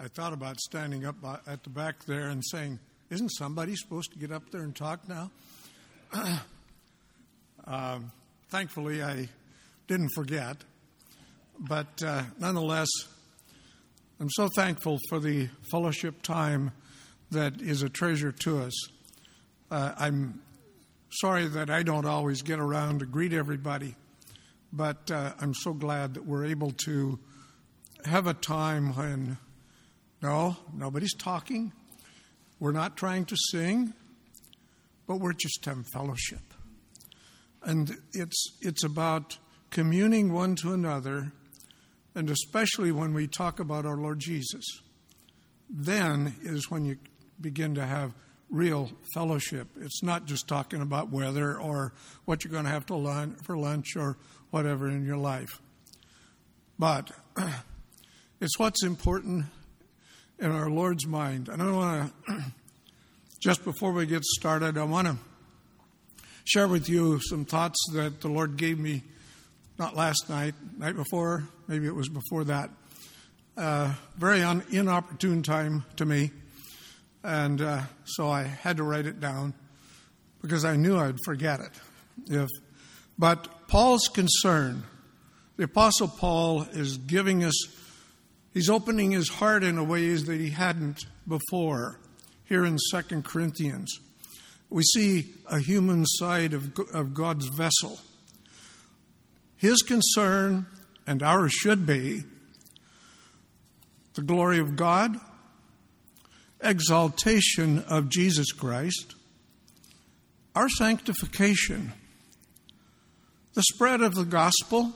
I thought about standing up at the back there and saying, isn't somebody supposed to get up there and talk now? Thankfully, I didn't forget. But nonetheless, I'm so thankful for the fellowship time that is a treasure to us. I'm sorry that I don't always get around to greet everybody, but I'm so glad that we're able to have a time when, no, nobody's talking. We're not trying to sing, but we're just having fellowship. And it's about communing one to another, and especially when we talk about our Lord Jesus. Then is when you begin to have real fellowship. It's not just talking about weather or what you're going to have to for lunch or whatever in your life. But it's what's important in our Lord's mind. And I want to, just before we get started, I want to share with you some thoughts that the Lord gave me, not last night, night before, maybe it was before that. Very inopportune time to me. And so I had to write it down because I knew I'd forget it. But Paul's concern, the Apostle Paul is giving us, he's opening his heart in a ways that he hadn't before. Here in 2 Corinthians, we see a human side of God's vessel. His concern, and ours should be, the glory of God, exaltation of Jesus Christ, our sanctification, the spread of the gospel,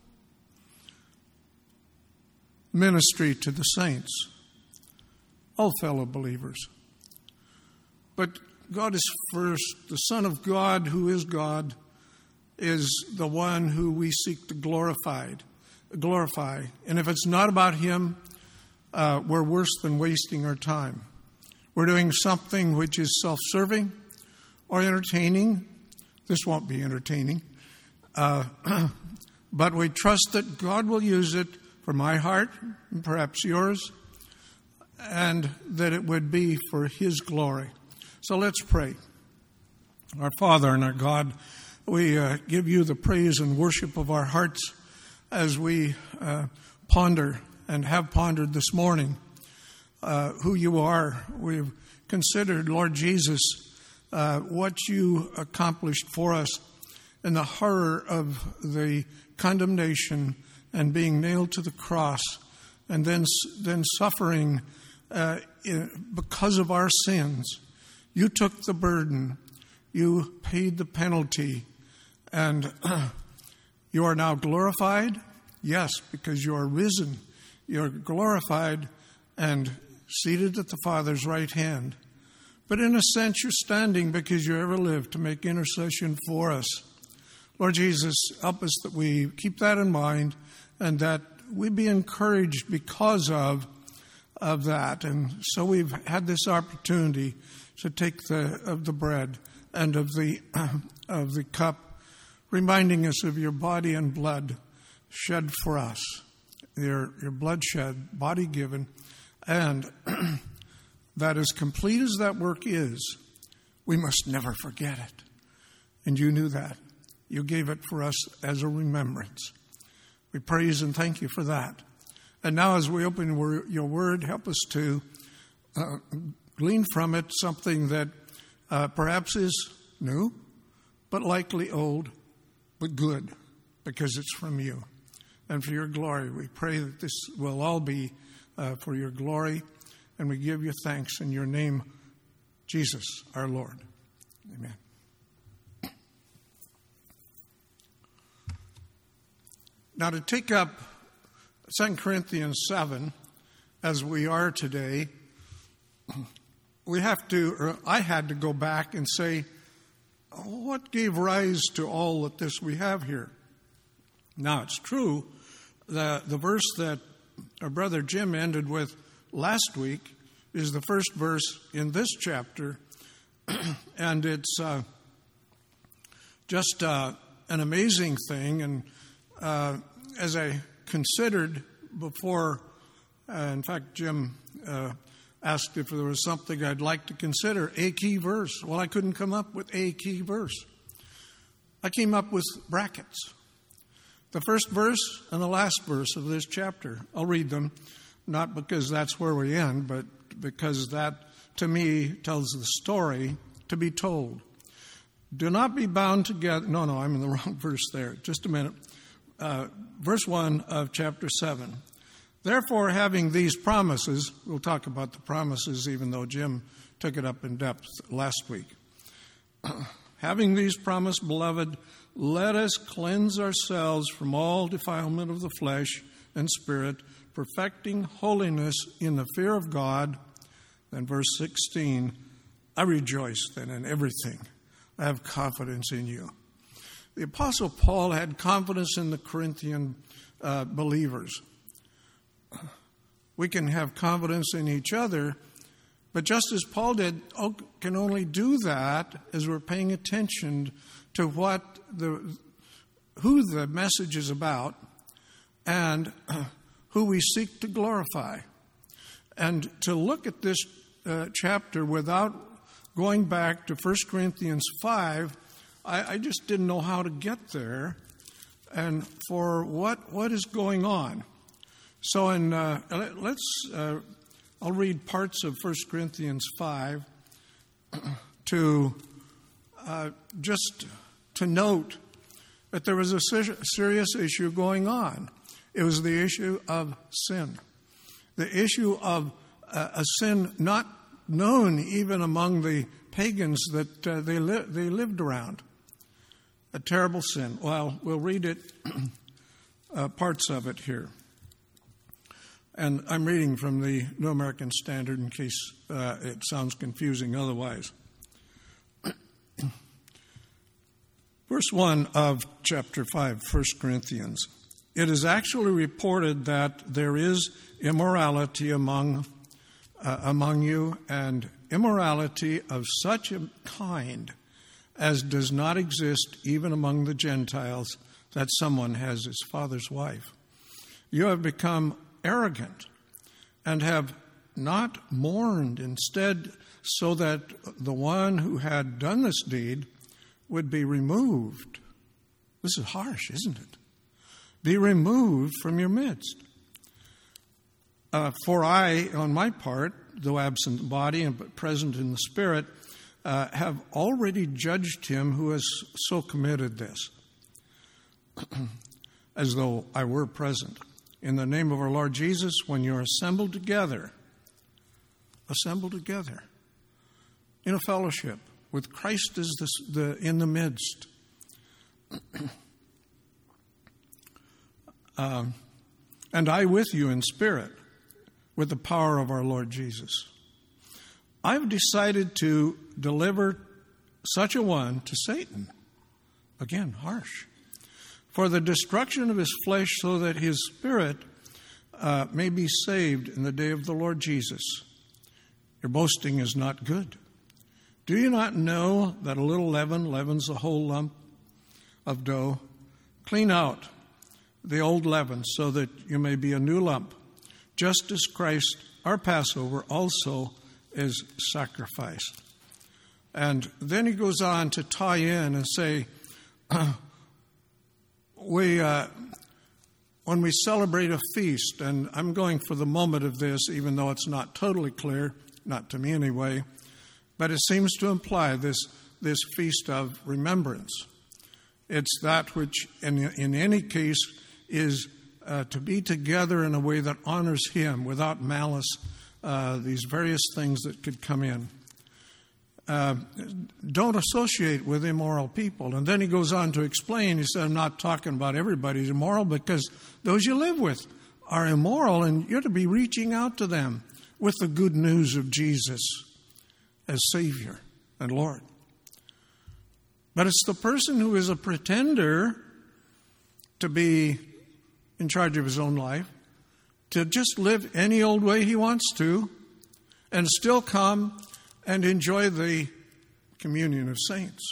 ministry to the saints, all fellow believers. But God is first. The Son of God, who is God, is the one who we seek to glorify. And if it's not about Him, we're worse than wasting our time. We're doing something which is self-serving or entertaining. This won't be entertaining. But we trust that God will use it for my heart, and perhaps yours, and that it would be for His glory. So let's pray. Our Father and our God, we give You the praise and worship of our hearts as we ponder and have pondered this morning who You are. We've considered, Lord Jesus, what You accomplished for us in the horror of the condemnation and being nailed to the cross and then suffering because of our sins. You took the burden. You paid the penalty. And You are now glorified? Yes, because You are risen. You're glorified and seated at the Father's right hand. But in a sense, You're standing because You ever lived to make intercession for us. Lord Jesus, help us that we keep that in mind and that we be encouraged because of that. And so we've had this opportunity to take of the bread and of the cup, reminding us of Your body and blood shed for us. Your blood shed, body given, and that as complete as that work is, we must never forget it. And You knew that. You gave it for us as a remembrance. We praise and thank You for that. And now as we open Your word, help us to glean from it something that perhaps is new, but likely old, but good, because it's from You. And for Your glory, we pray that this will all be for Your glory, and we give You thanks in Your name, Jesus, our Lord. Amen. Now to take up 2 Corinthians 7, as we are today, I had to go back and say, what gave rise to all of this we have here? Now, it's true, the verse that our brother Jim ended with last week is the first verse in this chapter, and it's just an amazing thing. And as I considered before, in fact, Jim asked if there was something I'd like to consider, a key verse. Well, I couldn't come up with a key verse. I came up with brackets. The first verse and the last verse of this chapter. I'll read them, not because that's where we end, but because that, to me, tells the story to be told. Do not be bound together. No, I'm in the wrong verse there. Just a minute. Verse 1 of chapter 7. Therefore, having these promises, we'll talk about the promises even though Jim took it up in depth last week. Having these promises, beloved, let us cleanse ourselves from all defilement of the flesh and spirit, perfecting holiness in the fear of God. Then verse 16, I rejoice then in everything. I have confidence in you. The Apostle Paul had confidence in the Corinthian believers. We can have confidence in each other, but just as Paul did, can only do that as we're paying attention to who the message is about and who we seek to glorify. And to look at this chapter without going back to 1 Corinthians 5, I just didn't know how to get there and for what is going on. So I'll read parts of 1 Corinthians 5 to just to note that there was a serious issue going on. It was the issue of sin, the issue of a sin not known even among the pagans that they lived around. A terrible sin. Well, we'll read it, parts of it here. And I'm reading from the New American Standard in case it sounds confusing otherwise. Verse 1 of chapter 5, 1 Corinthians. It is actually reported that there is immorality among you, and immorality of such a kind as does not exist even among the Gentiles, that someone has his father's wife. You have become arrogant and have not mourned, instead, so that the one who had done this deed would be removed. This is harsh, isn't it? Be removed from your midst. For I, on my part, though absent in the body but present in the spirit, have already judged him who has so committed this, as though I were present. In the name of our Lord Jesus, when you're assembled together in a fellowship with Christ as in the midst, and I with you in spirit, with the power of our Lord Jesus. I've decided to deliver such a one to Satan. Again, harsh. For the destruction of his flesh, so that his spirit may be saved in the day of the Lord Jesus. Your boasting is not good. Do you not know that a little leaven leavens the whole lump of dough? Clean out the old leaven so that you may be a new lump, just as Christ, our Passover, also is sacrificed. And then he goes on to tie in and say, when we celebrate a feast, and I'm going for the moment of this, even though it's not totally clear, not to me anyway, but it seems to imply this feast of remembrance. It's that which, in any case, is to be together in a way that honors him without malice, these various things that could come in. Don't associate with immoral people. And then he goes on to explain, he said, I'm not talking about everybody's immoral, because those you live with are immoral, and you're to be reaching out to them with the good news of Jesus as Savior and Lord. But it's the person who is a pretender to be in charge of his own life, to just live any old way he wants to, and still come and enjoy the communion of saints.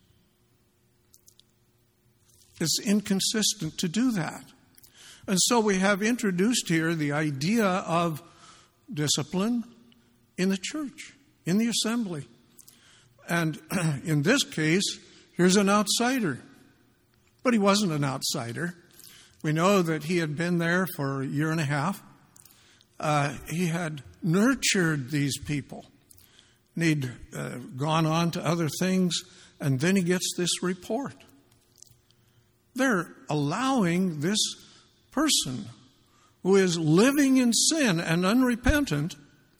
It's inconsistent to do that. And so we have introduced here the idea of discipline in the church, in the assembly. And in this case, here's an outsider. But he wasn't an outsider. We know that he had been there for a year and a half. He had nurtured these people. And he'd gone on to other things, and then he gets this report. They're allowing this person who is living in sin and unrepentant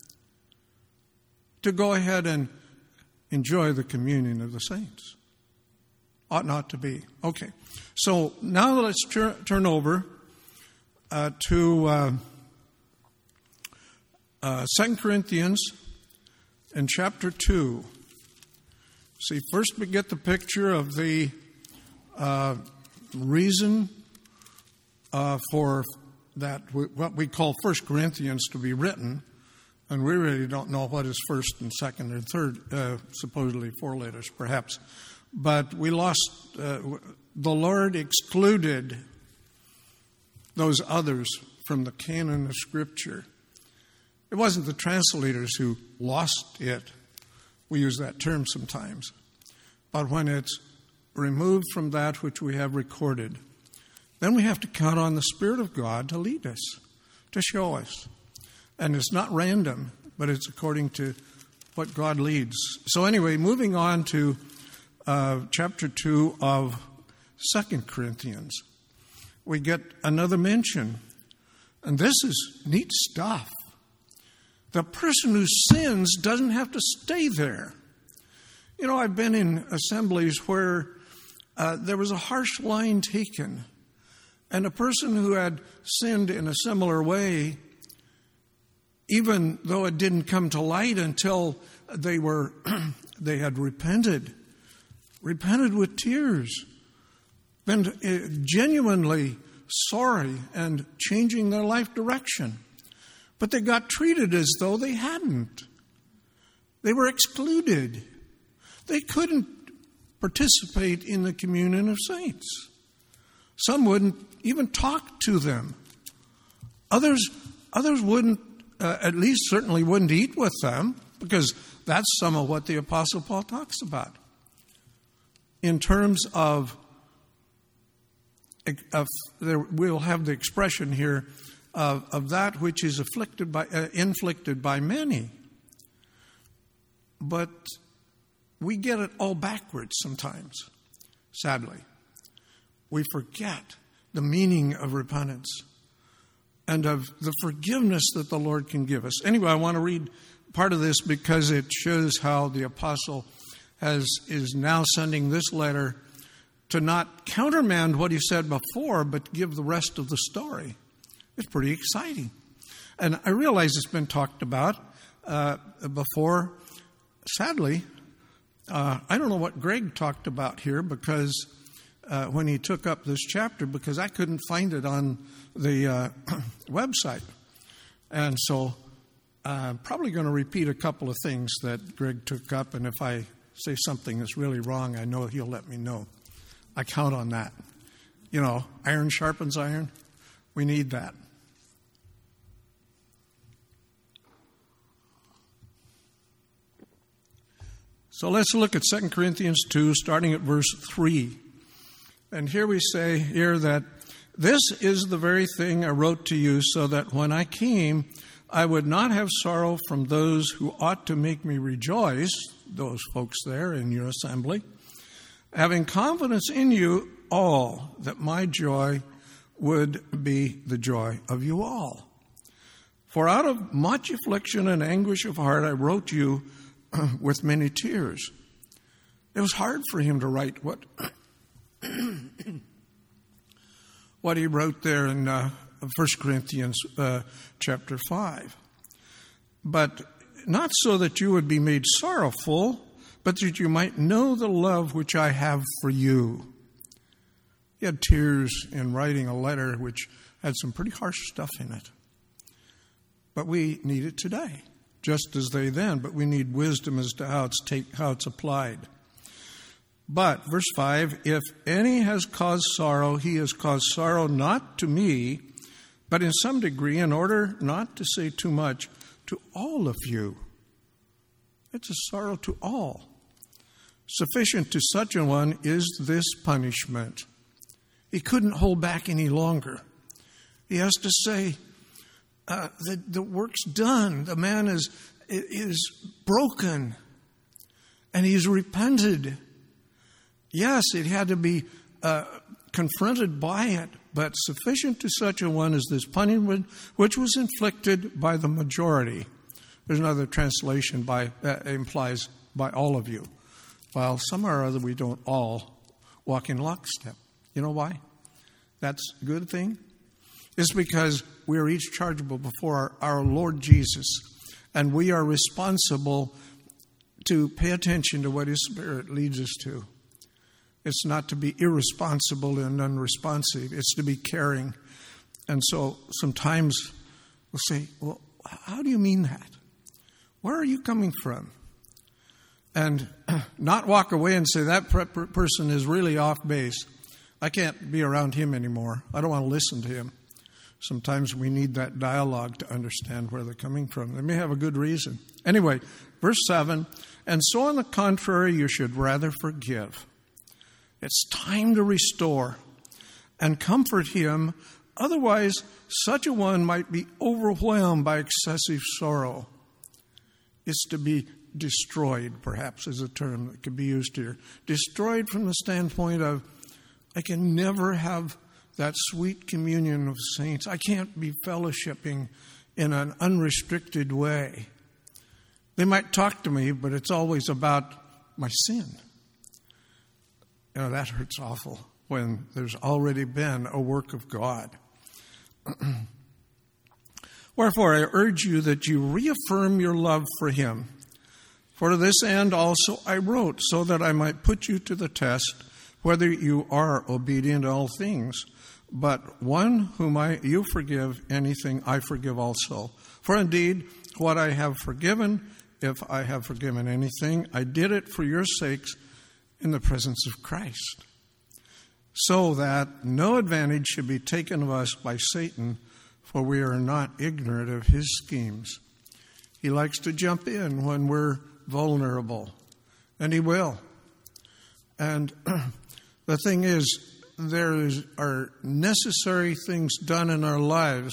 to go ahead and enjoy the communion of the saints. Ought not to be. Okay. So now let's turn over to 2 Corinthians in chapter 2. See, first we get the picture of the reason for that, what we call 1 Corinthians to be written. And we really don't know what is first and second and third, supposedly 4 letters perhaps. But we lost, the Lord excluded those others from the canon of Scripture. It wasn't the translators who lost it. We use that term sometimes. But when it's removed from that which we have recorded, then we have to count on the Spirit of God to lead us, to show us. And it's not random, but it's according to what God leads. So anyway, moving on to chapter 2 of 2 Corinthians, we get another mention. And this is neat stuff. The person who sins doesn't have to stay there. You know, I've been in assemblies where there was a harsh line taken, and a person who had sinned in a similar way, even though it didn't come to light until they had repented with tears, been genuinely sorry and changing their life direction. But they got treated as though they hadn't. They were excluded. They couldn't participate in the communion of saints. Some wouldn't even talk to them. Others wouldn't, at least certainly wouldn't eat with them, because that's some of what the Apostle Paul talks about. In terms of we'll have the expression here of that which is inflicted by many. But we get it all backwards sometimes, sadly. We forget the meaning of repentance and of the forgiveness that the Lord can give us. Anyway, I want to read part of this because it shows how the apostle is now sending this letter to not countermand what he said before, but give the rest of the story. It's pretty exciting. And I realize it's been talked about before. Sadly, I don't know what Greg talked about here because when he took up this chapter, because I couldn't find it on the website. And so I'm probably going to repeat a couple of things that Greg took up, and if I say something that's really wrong, I know he'll let me know. I count on that. You know, iron sharpens iron. We need that. So let's look at 2 Corinthians 2, starting at verse 3. And here we say here that this is the very thing I wrote to you, so that when I came, I would not have sorrow from those who ought to make me rejoice, those folks there in your assembly, having confidence in you all, that my joy would be the joy of you all. For out of much affliction and anguish of heart I wrote you with many tears. It was hard for him to write what he wrote there in 1 Corinthians chapter 5. But not so that you would be made sorrowful, but that you might know the love which I have for you. He had tears in writing a letter which had some pretty harsh stuff in it. But we need it today, just as they then, but we need wisdom as to how it's applied. But, verse 5, if any has caused sorrow, he has caused sorrow not to me, but in some degree, in order not to say too much, to all of you. It's a sorrow to all. Sufficient to such a one is this punishment. He couldn't hold back any longer. He has to say, the work's done. The man is broken, and he's repented. Yes, it had to be confronted by it, but sufficient to such a one is this punishment which was inflicted by the majority. There's another translation that implies by all of you. While somehow or other we don't all walk in lockstep. You know why? That's a good thing. It's because we are each chargeable before our Lord Jesus, and we are responsible to pay attention to what His Spirit leads us to. It's not to be irresponsible and unresponsive. It's to be caring. And so sometimes we'll say, well, how do you mean that? Where are you coming from? And not walk away and say, that person is really off base. I can't be around him anymore. I don't want to listen to him. Sometimes we need that dialogue to understand where they're coming from. They may have a good reason. Anyway, verse 7, and so on the contrary, you should rather forgive. It's time to restore and comfort him. Otherwise, such a one might be overwhelmed by excessive sorrow. It's to be destroyed, perhaps, is a term that could be used here. Destroyed from the standpoint of, I can never have that sweet communion of saints. I can't be fellowshipping in an unrestricted way. They might talk to me, but it's always about my sin. You know, that hurts awful when there's already been a work of God. Wherefore, I urge you that you reaffirm your love for him. For to this end also I wrote, so that I might put you to the test, whether you are obedient in all things. But one whom you forgive anything, I forgive also. For indeed, what I have forgiven, if I have forgiven anything, I did it for your sakes in the presence of Christ, so that no advantage should be taken of us by Satan, for we are not ignorant of his schemes. He likes to jump in when we're vulnerable, and he will. And the thing is, there are necessary things done in our lives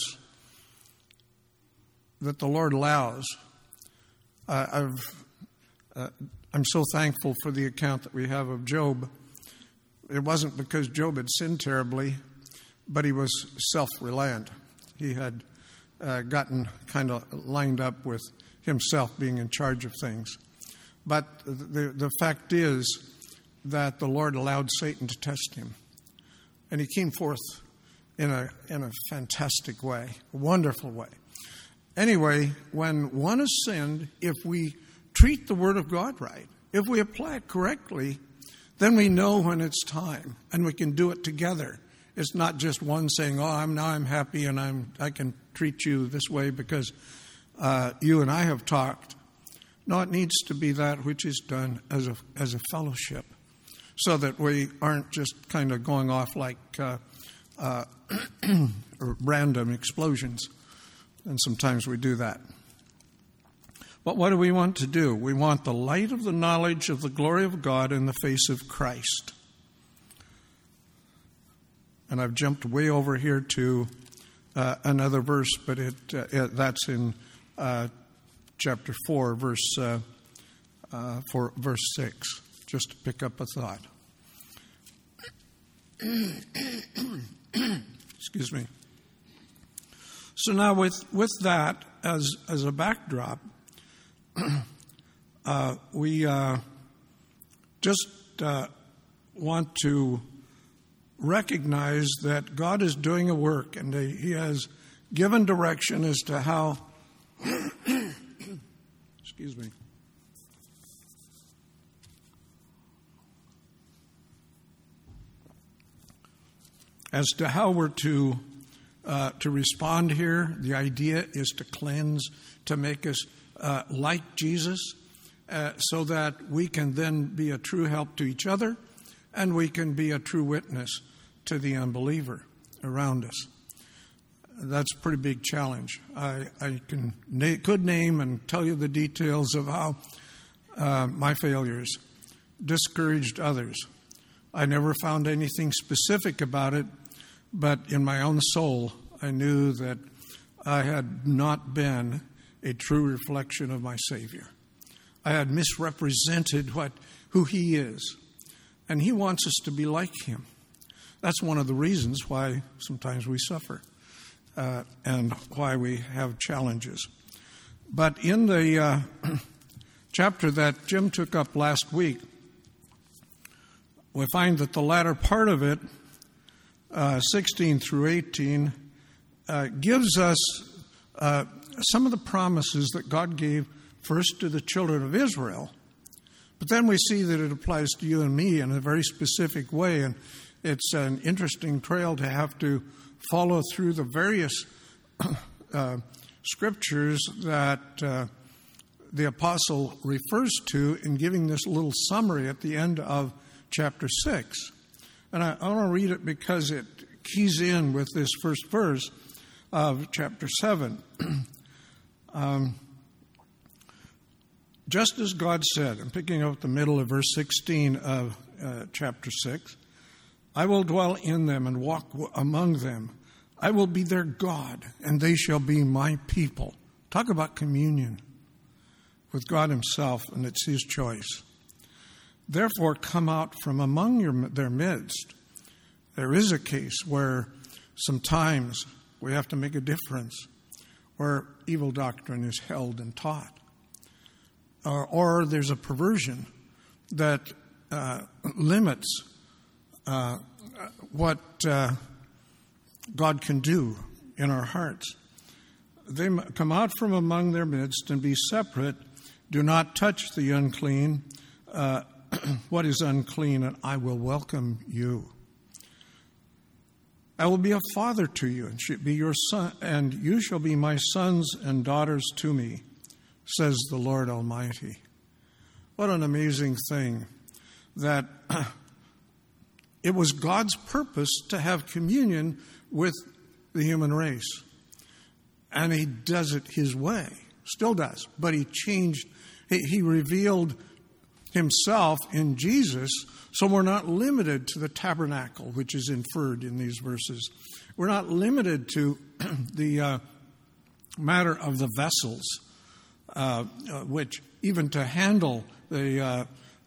that the Lord allows. I'm so thankful for the account that we have of Job. It wasn't because Job had sinned terribly, but he was self-reliant. He had gotten kind of lined up with himself being in charge of things. But the fact is that the Lord allowed Satan to test him. And he came forth in a fantastic way, a wonderful way. Anyway, when one has sinned, if we treat the Word of God right, if we apply it correctly, then we know when it's time, and we can do it together. It's not just one saying, "Oh, I'm happy, and I can treat you this way because you and I have talked." No, it needs to be that which is done as a fellowship, so that we aren't just kind of going off like random explosions. And sometimes we do that. But what do we want to do? We want the light of the knowledge of the glory of God in the face of Christ. And I've jumped way over here to another verse, but that's in chapter 4, verse 6, just to pick up a thought. Excuse me. So now with that as a backdrop, we just want to recognize that God is doing a work, and He has given direction as to how excuse me. As to how we're to respond here. The idea is to cleanse, to make us like Jesus, so that we can then be a true help to each other, and we can be a true witness to the unbeliever around us. that's a pretty big challenge. I could name and tell you the details of how my failures discouraged others. I never found anything specific about it, but in my own soul, I knew that I had not been a true reflection of my Savior. I had misrepresented who He is, and He wants us to be like Him. That's one of the reasons why sometimes we suffer and why we have challenges. But in the chapter that Jim took up last week, we find that the latter part of it, 16 through 18, gives us some of the promises that God gave first to the children of Israel. But then we see that it applies to you and me in a very specific way, and it's an interesting trail to have to follow through the various scriptures that the apostle refers to in giving this little summary at the end of chapter 6. And I want to read it because it keys in with this first verse of chapter 7. Just as God said, I'm picking up the middle of verse 16 of chapter 6, I will dwell in them and walk among them. I will be their God, and they shall be my people. Talk about communion with God Himself, and it's His choice. Therefore, come out from among their midst. There is a case where sometimes we have to make a difference, where evil doctrine is held and taught. Or there's a perversion that limits what God can do in our hearts. They come out from among their midst and be separate. Do not touch the unclean. What is unclean, and I will welcome you. I will be a father to you, and shall be your son, and you shall be my sons and daughters to me, says the Lord Almighty. What an amazing thing that it was God's purpose to have communion with the human race. And He does it His way, still does, but He changed, He revealed Himself in Jesus, so we're not limited to the tabernacle, which is inferred in these verses. We're not limited to the matter of the vessels, which even to handle the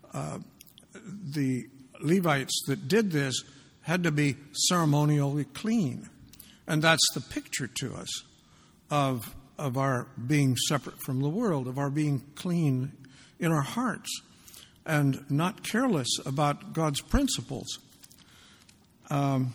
Levites that did this had to be ceremonially clean. And that's the picture to us of our being separate from the world, of our being clean in our hearts and not careless about God's principles. Verse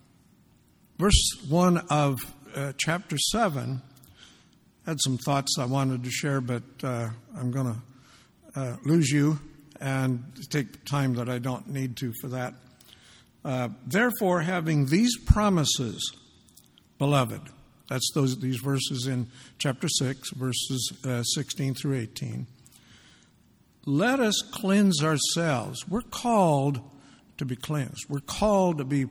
1 of chapter 7 had some thoughts I wanted to share, but I'm going to lose you and take time that I don't need to for that. Therefore, having these promises, beloved, that's these verses in chapter 6, verses 16 through 18. Let us cleanse ourselves. We're called to be cleansed. We're called to be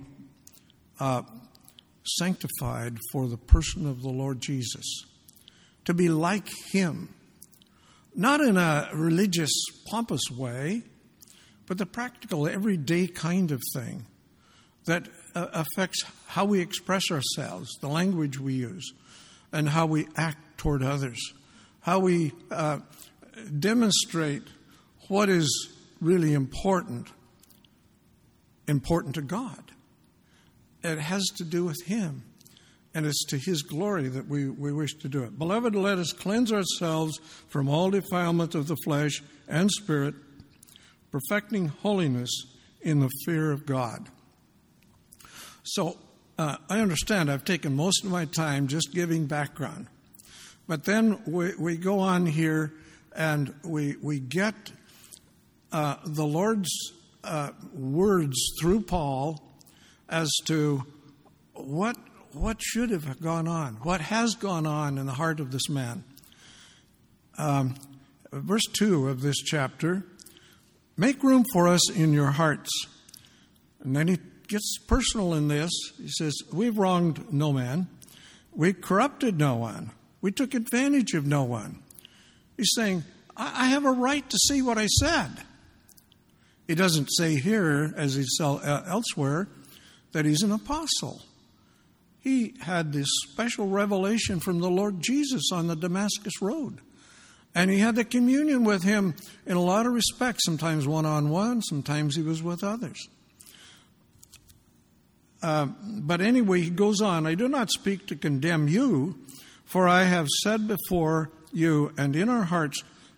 sanctified for the person of the Lord Jesus, to be like Him, not in a religious, pompous way, but the practical, everyday kind of thing that affects how we express ourselves, the language we use, and how we act toward others, how we demonstrate what is really important to God. It has to do with Him, and it's to His glory that we wish to do it. Beloved, let us cleanse ourselves from all defilement of the flesh and spirit, perfecting holiness in the fear of God. So, I understand I've taken most of my time just giving background. But then we go on here and we get the Lord's words through Paul as to what should have gone on, what has gone on in the heart of this man. Verse 2 of this chapter, make room for us in your hearts. And then he gets personal in this. He says, we've wronged no man. We corrupted no one. We took advantage of no one. He's saying, I have a right to see what I said. He doesn't say here, as he said elsewhere, that he's an apostle. He had this special revelation from the Lord Jesus on the Damascus Road. And he had the communion with him in a lot of respects, sometimes one-on-one, sometimes he was with others. But anyway, he goes on, I do not speak to condemn you, for I have said before you and in our hearts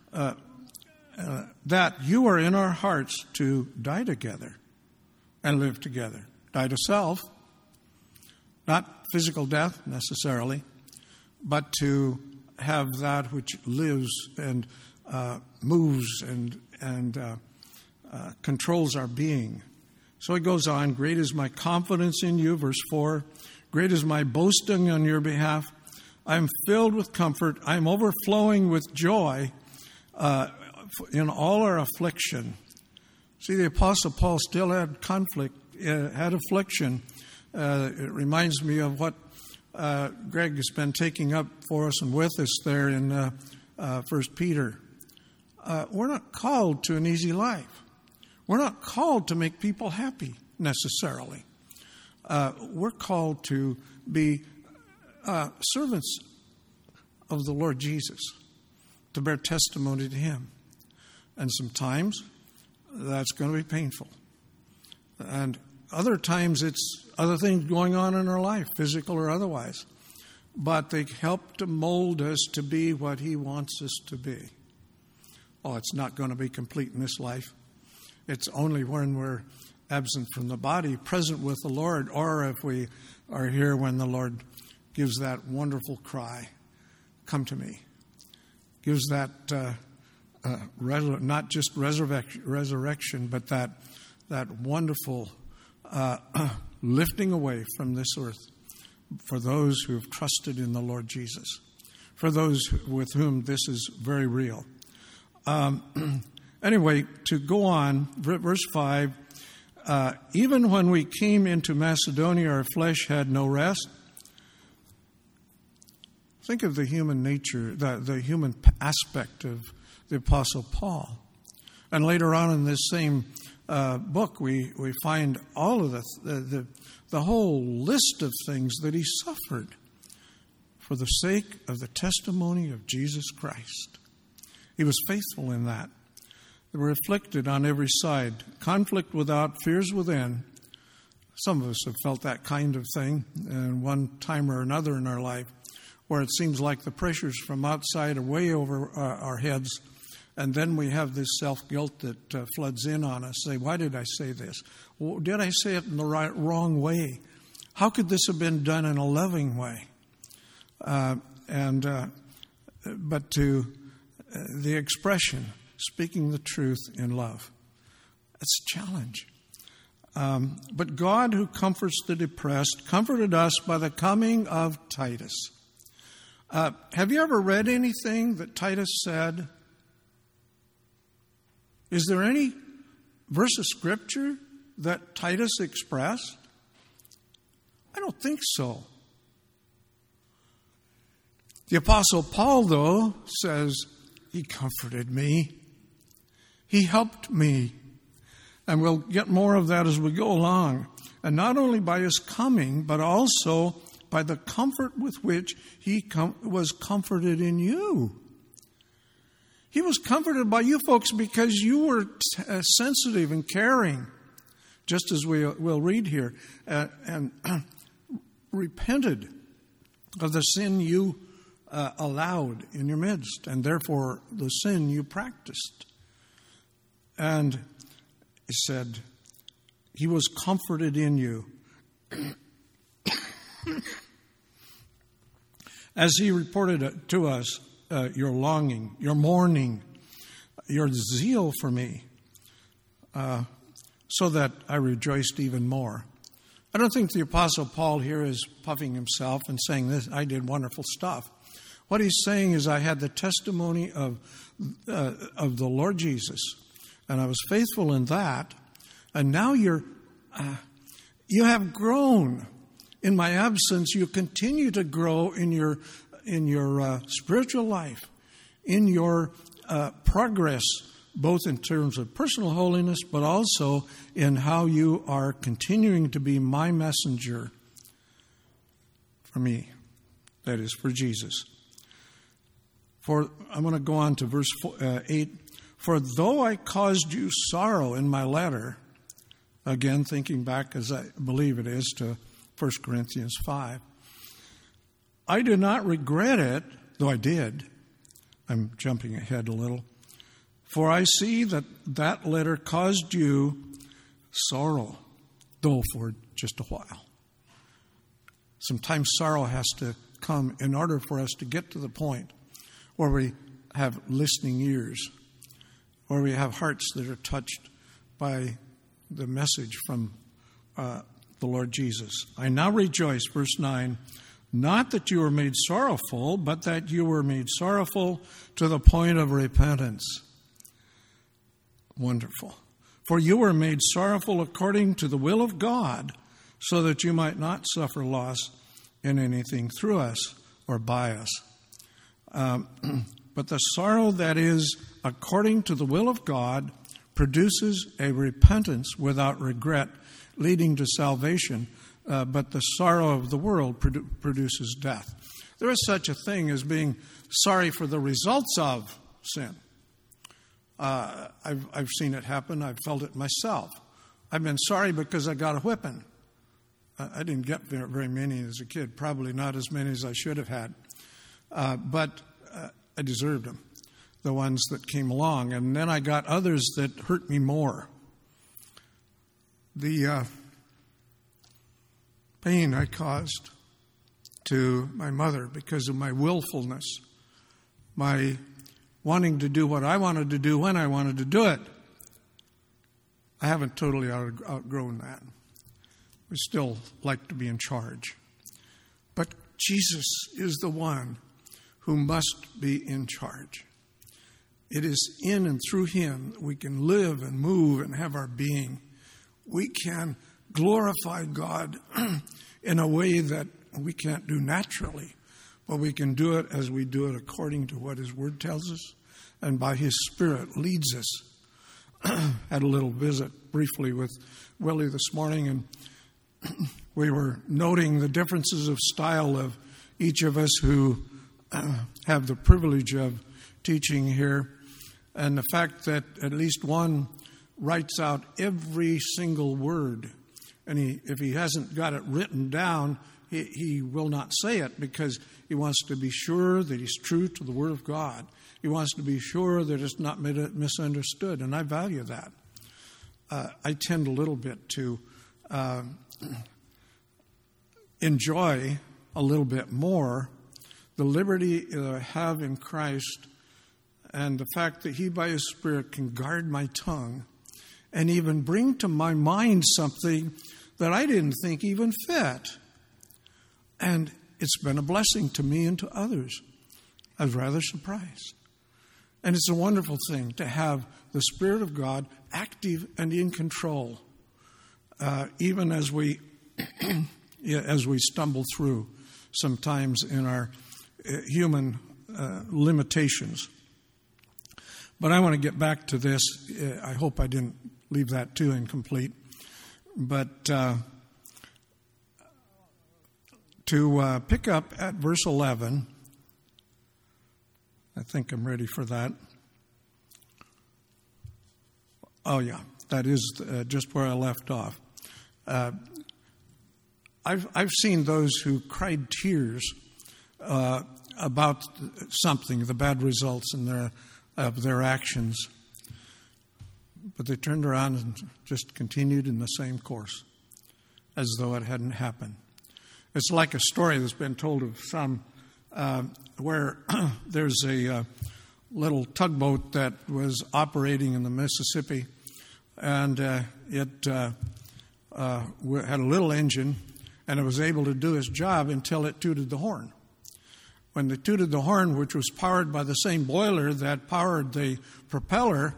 that you are in our hearts to die together and live together. Die to self, not physical death necessarily, but to have that which lives and moves and controls our being. So he goes on, great is my confidence in you, verse 4. Great is my boasting on your behalf. I am filled with comfort. I am overflowing with joy in all our affliction. See, the Apostle Paul still had conflict, had affliction. It reminds me of what Greg has been taking up for us and with us there in 1 Peter. We're not called to an easy life. We're not called to make people happy necessarily. We're called to be servants of the Lord Jesus, to bear testimony to him. And sometimes that's going to be painful. And other times it's other things going on in our life, physical or otherwise. But they help to mold us to be what he wants us to be. Oh, it's not going to be complete in this life. It's only when we're absent from the body, present with the Lord, or if we are here when the Lord gives that wonderful cry, come to me. Gives that not just resurrection, but that wonderful lifting away from this earth for those who have trusted in the Lord Jesus, for those with whom this is very real. Anyway, to go on, verse 5, even when we came into Macedonia, our flesh had no rest. Think of the human nature, the human aspect of the Apostle Paul. And later on in this same book, we find all of the whole list of things that he suffered for the sake of the testimony of Jesus Christ. He was faithful in that. They were afflicted on every side, conflict without, fears within. Some of us have felt that kind of thing in one time or another in our life, where it seems like the pressures from outside are way over our heads, and then we have this self-guilt that floods in on us. Say, why did I say this? Well, did I say it in the wrong way? How could this have been done in a loving way? But to the expression, speaking the truth in love. That's a challenge. But God, who comforts the depressed, comforted us by the coming of Titus. Have you ever read anything that Titus said? Is there any verse of Scripture that Titus expressed? I don't think so. The Apostle Paul, though, says, he comforted me. He helped me. And we'll get more of that as we go along. And not only by his coming, but also by the comfort with which he was comforted in you. He was comforted by you folks because you were sensitive and caring, just as we'll read here, and repented of the sin you allowed in your midst, and therefore the sin you practiced. And he said, he was comforted in you. As he reported to us, your longing, your mourning, your zeal for me, so that I rejoiced even more. I don't think the Apostle Paul here is puffing himself and saying, "This, I did wonderful stuff." What he's saying is, I had the testimony of the Lord Jesus, and I was faithful in that. And now you have grown in my absence, you continue to grow in your spiritual life, in your progress, both in terms of personal holiness, but also in how you are continuing to be my messenger for me, that is, for Jesus. I'm going to go on to verse 8. For though I caused you sorrow in my letter, again thinking back, as I believe it is, to 1 Corinthians 5, I do not regret it, though I did. I'm jumping ahead a little. For I see that letter caused you sorrow, though for just a while. Sometimes sorrow has to come in order for us to get to the point where we have listening ears, where we have hearts that are touched by the message from the Lord Jesus. I now rejoice, verse 9, not that you were made sorrowful, but that you were made sorrowful to the point of repentance. Wonderful. For you were made sorrowful according to the will of God, so that you might not suffer loss in anything through us or by us. But the sorrow that is according to the will of God produces a repentance without regret, leading to salvation. But the sorrow of the world produces death. There is such a thing as being sorry for the results of sin. I've seen it happen. I've felt it myself. I've been sorry because I got a whipping. I didn't get very many as a kid, probably not as many as I should have had. But I deserved them, the ones that came along. And then I got others that hurt me more. The pain I caused to my mother because of my willfulness, my wanting to do what I wanted to do when I wanted to do it. I haven't totally outgrown that. We still like to be in charge. But Jesus is the one who must be in charge. It is in and through him that we can live and move and have our being. We can glorify God in a way that we can't do naturally, but we can do it as we do it according to what his word tells us and by his Spirit leads us. Had a little visit briefly with Willie this morning, and we were noting the differences of style of each of us who have the privilege of teaching here, and the fact that at least one writes out every single word, and if he hasn't got it written down, he will not say it because he wants to be sure that he's true to the Word of God. He wants to be sure that it's not misunderstood, and I value that. I tend a little bit to enjoy a little bit more the liberty that I have in Christ and the fact that he, by his Spirit, can guard my tongue and even bring to my mind something that I didn't think even fit. And it's been a blessing to me and to others. I was rather surprised. And it's a wonderful thing to have the Spirit of God active and in control, even as we stumble through sometimes in our human limitations. But I want to get back to this. I hope I didn't leave that too incomplete. But to pick up at verse 11, I think I'm ready for that. Oh, yeah, that is just where I left off. I've seen those who cried tears about something, the bad results of their actions, but they turned around and just continued in the same course as though it hadn't happened. It's like a story that's been told of some where there's a little tugboat that was operating in the Mississippi, and it had a little engine, and it was able to do its job until it tooted the horn. When they tooted the horn, which was powered by the same boiler that powered the propeller,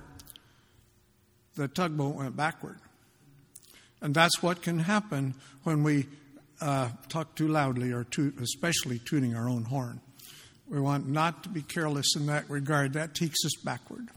the tugboat went backward. And that's what can happen when we talk too loudly or especially tooting our own horn. We want not to be careless in that regard. That takes us backward.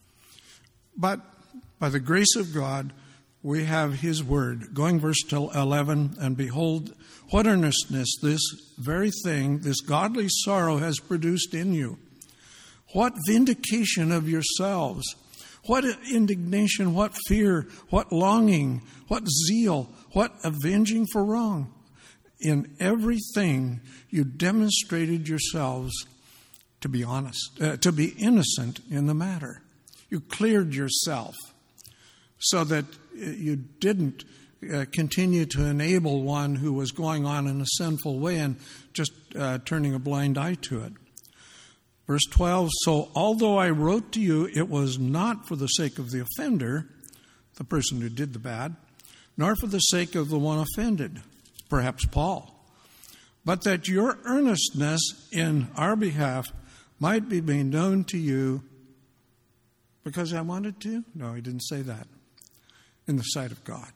But by the grace of God, we have His Word. Going verse 11, and behold, what earnestness this very thing, this godly sorrow has produced in you. What vindication of yourselves. What indignation, what fear, what longing, what zeal, what avenging for wrong. In everything you demonstrated yourselves to be honest, to be innocent in the matter. You cleared yourself so that you didn't continue to enable one who was going on in a sinful way and just turning a blind eye to it. Verse 12, so although I wrote to you, it was not for the sake of the offender, the person who did the bad, nor for the sake of the one offended, perhaps Paul, but that your earnestness in our behalf might be made known to you because I wanted to? No, he didn't say that. In the sight of God.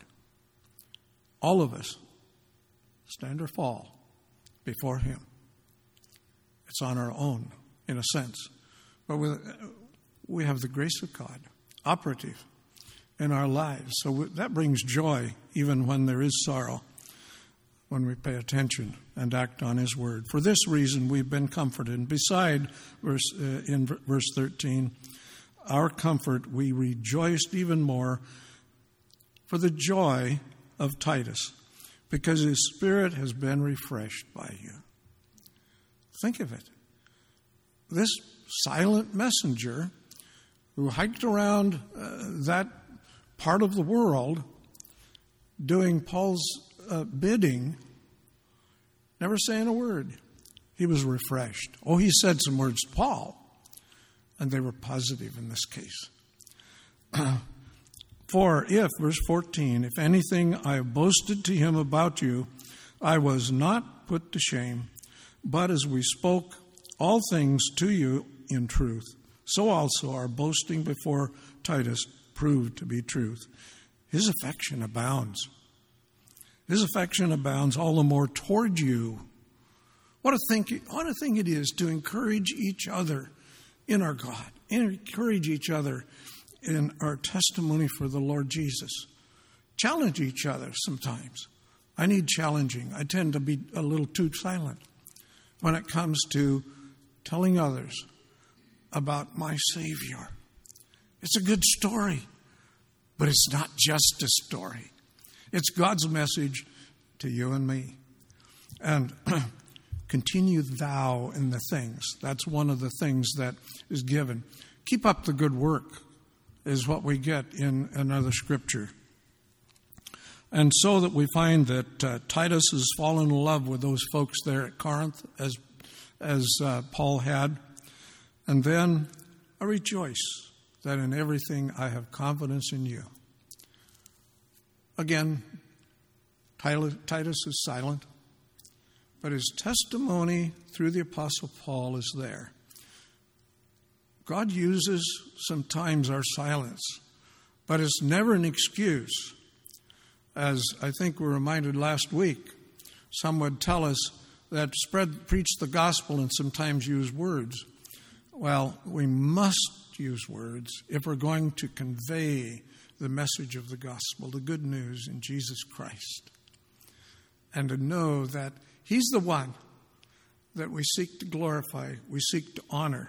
All of us stand or fall before Him. It's on our own, in a sense. But we have the grace of God operative in our lives. So that brings joy even when there is sorrow, when we pay attention and act on His Word. For this reason we've been comforted. And beside, in verse 13, our comfort, we rejoiced even more for the joy of Titus, because his spirit has been refreshed by you. Think of it. This silent messenger who hiked around that part of the world doing Paul's bidding, never saying a word. He was refreshed. Oh, he said some words to Paul, and they were positive in this case. For if, verse 14, if anything I have boasted to him about you, I was not put to shame, but as we spoke all things to you in truth, so also our boasting before Titus proved to be truth. His affection abounds. His affection abounds all the more toward you. What a thing it is to encourage each other in our God, encourage each other in our testimony for the Lord Jesus. Challenge each other sometimes. I need challenging. I tend to be a little too silent when it comes to telling others about my Savior. It's a good story, but it's not just a story. It's God's message to you and me. And continue thou in the things. That's one of the things that is given. Keep up the good work is what we get in another scripture. And so that we find that Titus has fallen in love with those folks there at Corinth, as Paul had. And then I rejoice that in everything I have confidence in you. Again, Titus is silent, but his testimony through the Apostle Paul is there. God uses sometimes our silence, but it's never an excuse. As I think we were reminded last week, some would tell us that preach the gospel and sometimes use words. Well, we must use words if we're going to convey the message of the gospel, the good news in Jesus Christ, and to know that He's the one that we seek to glorify, we seek to honor.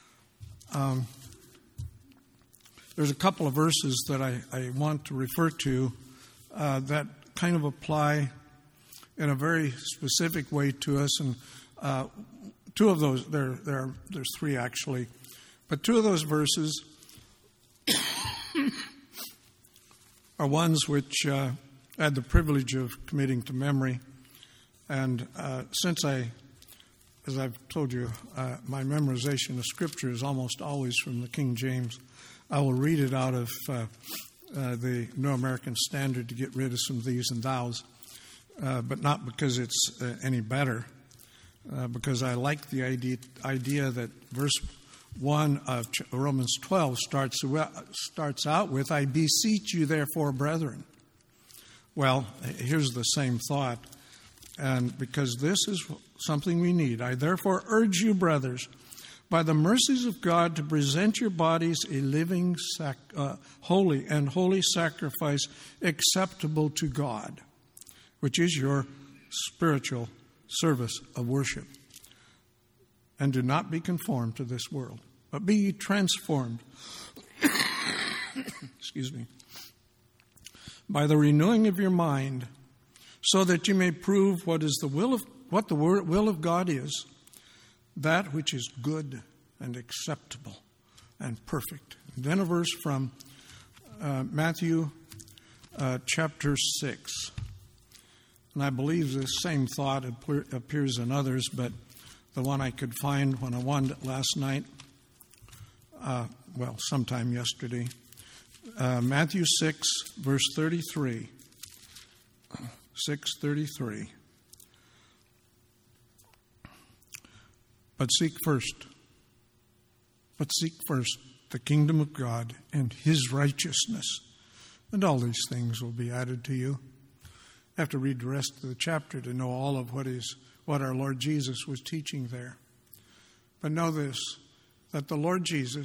There's a couple of verses that I want to refer to that kind of apply in a very specific way to us, and two of those, there's three actually, but two of those verses are ones which I had the privilege of committing to memory, and as I've told you, my memorization of Scripture is almost always from the King James. I will read it out of the New American Standard to get rid of some of these and thous, but not because it's any better, because I like the idea that verse 1 of Romans 12 starts out with, I beseech you therefore, brethren. Well, here's the same thought. And because this is something we need, I therefore urge you, brothers, by the mercies of God, to present your bodies a living, holy sacrifice acceptable to God, which is your spiritual service of worship. And do not be conformed to this world, but be ye transformed excuse me, by the renewing of your mind, so that you may prove what the will of God is, that which is good and acceptable and perfect. And then a verse from Matthew chapter 6. And I believe the same thought appears in others, but the one I could find when I wanted it last night, sometime yesterday. Matthew 6, verse 33. 6:33. But seek first the kingdom of God and his righteousness, and all these things will be added to you. I have to read the rest of the chapter to know all of what our Lord Jesus was teaching there. But know this, that the Lord Jesus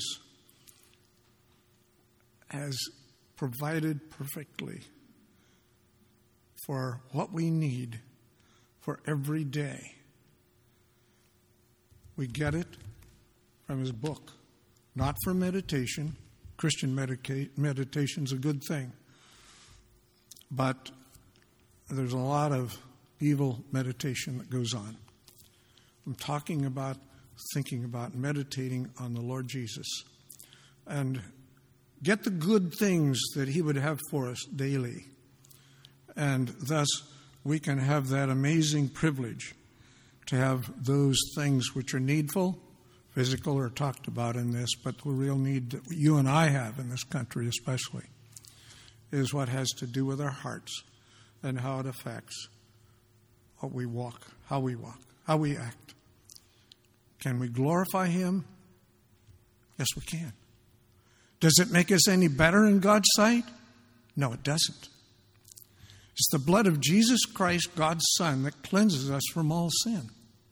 has provided perfectly for what we need for every day. We get it from his book, not from meditation. Christian meditation is a good thing. But there's a lot of evil meditation that goes on. I'm talking about thinking about meditating on the Lord Jesus and get the good things that he would have for us daily. And thus we can have that amazing privilege to have those things which are needful. Physical are talked about in this, but the real need that you and I have in this country especially is what has to do with our hearts and how it affects what we walk, how we act. Can we glorify him? Yes, we can. Does it make us any better in God's sight? No, it doesn't. It's the blood of Jesus Christ, God's Son, that cleanses us from all sin.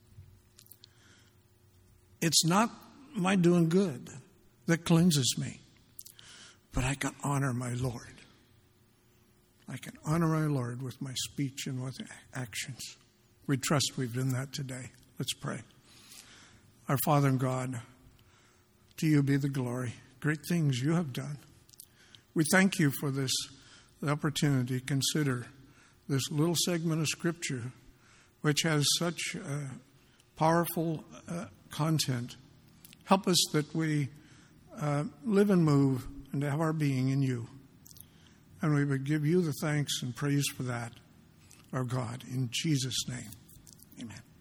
It's not my doing good that cleanses me, but I can honor my Lord. I can honor my Lord with my speech and with actions. We trust we've done that today. Let's pray. Our Father and God, to you be the glory. Great things you have done. We thank you for the opportunity to consider this little segment of Scripture, which has such powerful content. Help us that we live and move and have our being in you. And we would give you the thanks and praise for that, our God, in Jesus' name. Amen.